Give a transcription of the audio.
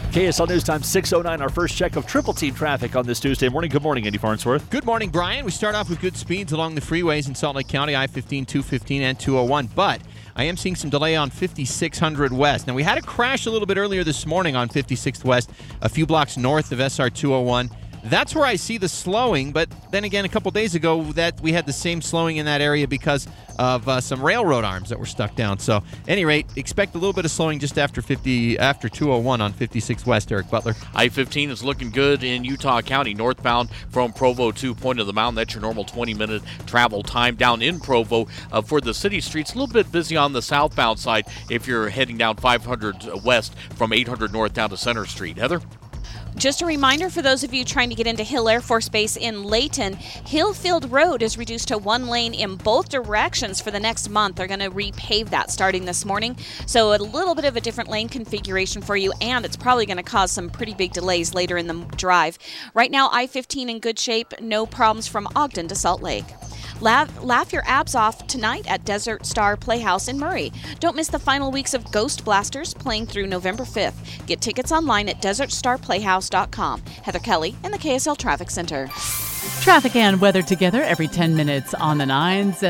KSL News Time 6:09, our first check of Triple Team traffic on this Tuesday morning. Good morning, Andy Farnsworth. Good morning, Brian. We start off with good speeds along the freeways in Salt Lake County, I-15, 215, and 201. But I am seeing some delay on 5600 West. Now, we had a crash a little bit earlier this morning on 56th West, a few blocks north of SR 201. That's where I see the slowing, but then again, a couple days ago, that we had the same slowing in that area because of some railroad arms that were stuck down. So, at any rate, expect a little bit of slowing just after 201 on 56 West. Eric Butler. I-15 is looking good in Utah County, northbound from Provo to Point of the Mountain. That's your normal 20-minute travel time down in Provo. For the city streets, a little bit busy on the southbound side if you're heading down 500 West from 800 North down to Center Street. Heather? Just a reminder for those of you trying to get into Hill Air Force Base in Layton, Hillfield Road is reduced to one lane in both directions for the next month. They're going to repave that starting this morning. So a little bit of a different lane configuration for you, and it's probably going to cause some pretty big delays later in the drive. Right now, I-15 in good shape, no problems from Ogden to Salt Lake. Laugh your abs off tonight at Desert Star Playhouse in Murray. Don't miss the final weeks of Ghost Blasters playing through November 5th. Get tickets online at desertstarplayhouse.com. Heather Kelly in the KSL Traffic Center. Traffic and weather together every 10 minutes on the 9s.